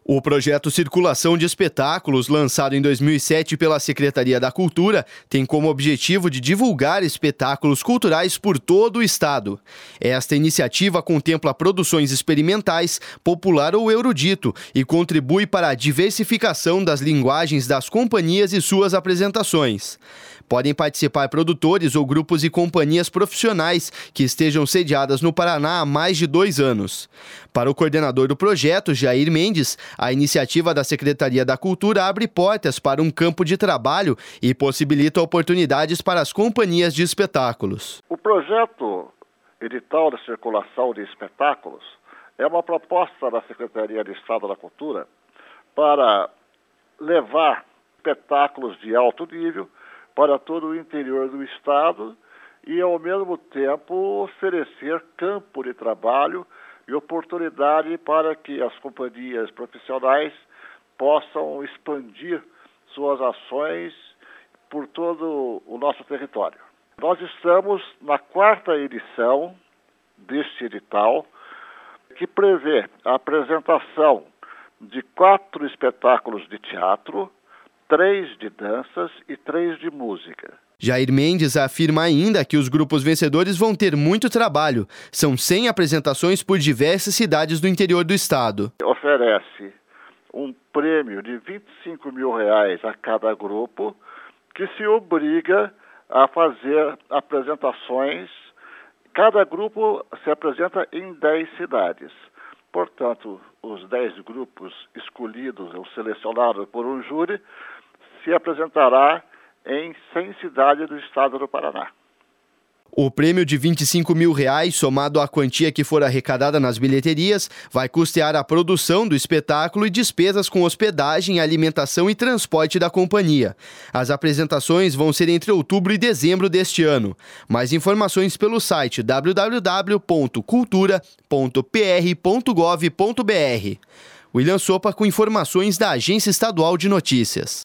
O projeto Circulação de Espetáculos, lançado em 2007 pela Secretaria da Cultura, tem como objetivo de divulgar espetáculos culturais por todo o estado. Esta iniciativa contempla produções experimentais, popular ou erudito e contribui para a diversificação das linguagens das companhias e suas apresentações. Podem participar produtores ou grupos e companhias profissionais que estejam sediadas no Paraná há mais de 2 anos. Para o coordenador do projeto, Jair Mendes, a iniciativa da Secretaria da Cultura abre portas para um campo de trabalho e possibilita oportunidades para as companhias de espetáculos. O projeto Edital de Circulação de Espetáculos é uma proposta da Secretaria de Estado da Cultura para levar espetáculos de alto nível para todo o interior do estado e, ao mesmo tempo, oferecer campo de trabalho e oportunidade para que as companhias profissionais possam expandir suas ações por todo o nosso território. Nós estamos na 4ª edição deste edital, que prevê a apresentação de 4 espetáculos de teatro, 3 de danças e 3 de música. Jair Mendes afirma ainda que os grupos vencedores vão ter muito trabalho. São 100 apresentações por diversas cidades do interior do estado. Oferece um prêmio de R$25 mil a cada grupo, que se obriga a fazer apresentações. Cada grupo se apresenta em 10 cidades. Portanto, os 10 grupos escolhidos ou selecionados por um júri se apresentará em 100 cidades do estado do Paraná. O prêmio de R$25 mil, somado à quantia que for arrecadada nas bilheterias, vai custear a produção do espetáculo e despesas com hospedagem, alimentação e transporte da companhia. As apresentações vão ser entre outubro e dezembro deste ano. Mais informações pelo site www.cultura.pr.gov.br. William Sopa com informações da Agência Estadual de Notícias.